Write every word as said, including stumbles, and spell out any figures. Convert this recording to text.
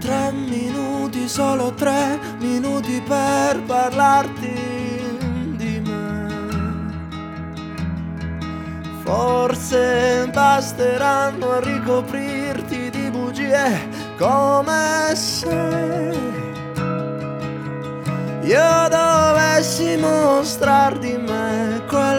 Tre minuti, solo tre minuti per parlarti di me. Forse basteranno a ricoprirti di bugie come se io dovessi mostrar di me quello